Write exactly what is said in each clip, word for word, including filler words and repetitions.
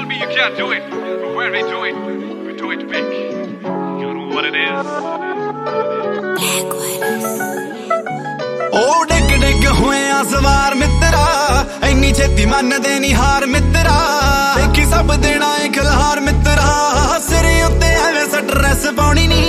me you can't do it, but when we do it, we do it big. You know what it is? ओ डिग डिग हुए सवार मित्रा, इन्नी छेती मनदे नी हार मित्रा। देखी सब देना है खिलहार मित्रा, सिरे उत्ते एवें स्ट्रेस पाउणी नी।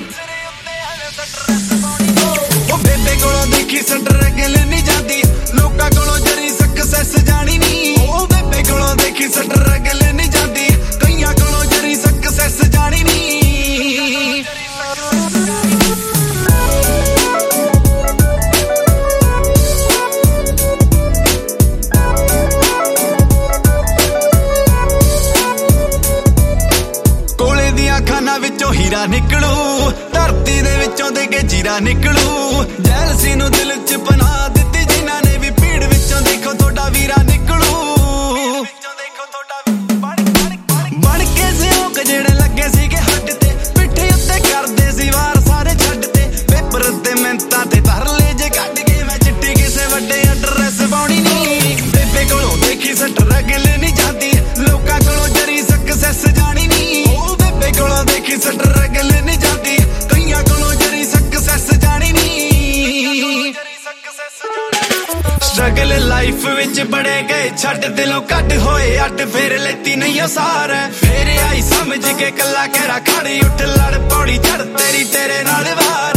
ओ बेबे कोलों देखी स्ट्रगल नी जांदी, लोकां कोलों जरी सक्सेस जानी नी। ओ बेबे कोलों देखी स्ट्रगल नी जांदी, कईयां कोलों जरी सक्सेस जानी नी। खाना विचों हीरा निकलू, धरती दे विचों दे के जीरा निकलू। जैलसी नू दिल च बना दित्ती जिन्हां ने भी, भीड़ विचों देखो थोड़ा वीरा निकलू। बन के सियोक जेड़े लगे सीगे हट ते, पिट्ठे उत्ते करदे सी वार सारे छड्ड ते। पेपर ते मिहनतां ते तरले जे कढ के, मैं चिट्ठी किसे वड्डे एड्रेस पाउणी नी। बेबे कोलों देखी स्ट्रगल नी जांदी, लोकां कोलों जरी सक्सेस जानी नी। कोलों देखी स्ट्रगल नी जाती, कईयां कोलों जरी सक्सेस जानी नी। स्ट्रगल लाइफ विच बड़े गए छड्ड, दिलों कट होए अड, फिर लेती नहीं सार। फिर आई समझ के कला कहरा खड़ी उठ, लड़ पौड़ी चढ़ तेरी तेरे नाल वार।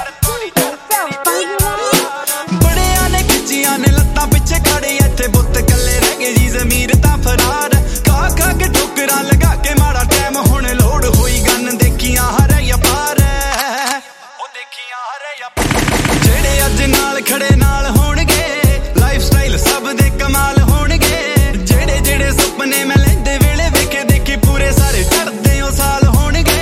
बड़ियां ने खिच्चियां ने लत्तां पिछे खड़े, इत्थे बुत कल्ले रह गए जी ज़मीर तां फरार। खा खा के ठोकरां लगा के माड़ा टाइम हुण लोड़ होई गन, देखियां हरैया पार। जेड़े अज नाल खड़े नाल होणगे, लाइफ स्टाइल सब दे कमाल होणगे। जेड़े जेड़े सुपने मैं लैंदे वेले वेखे देखी, पूरे सारे चढ़दे ओ साल होणगे।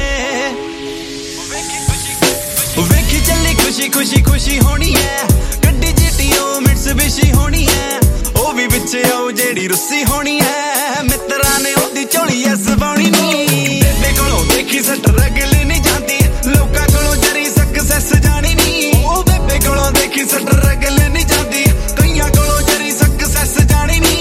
वेखी चली खुशी खुशी खुशी होनी है, गड्डी जीटीओ मिट्सुबिशी होनी है। ओ भी विच आओ जेड़ी रुस्सी होनी है, मित्रा ने ओदी झोली एस पाउणी नी। बेबे कोलों देखी स्ट्रगल नी जांदी, लोकां कोलों जरी सक्सेस जानी नी। ओ बेबे कोलों देखी स्ट्रगल नी जांदी, कईयां कोलों जरी सक्सेस जानी नी।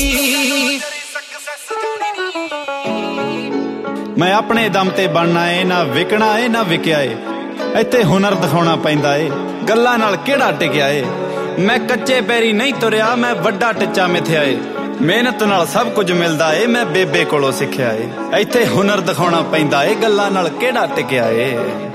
मैं अपने दम ते बनना ए, ना विकना ए ना विकिया ए। इत्थे हुनर दिखाउणा पैंदा ए, गल्लां नाल किहड़ा टिकिया ए। मैं कच्चे पैरी नहीं तुरिया, मैं वड्डा टिच्चा मिथया ए। मेहनत नाल सब कुछ मिलदा ए, मैं बेबे कोलों सिੱਖਿਆ ਏ। ਇੱਥੇ हुनर दिखाउणा पैंदा ए, गल्लां नाल किहड़ा टिकिया ए।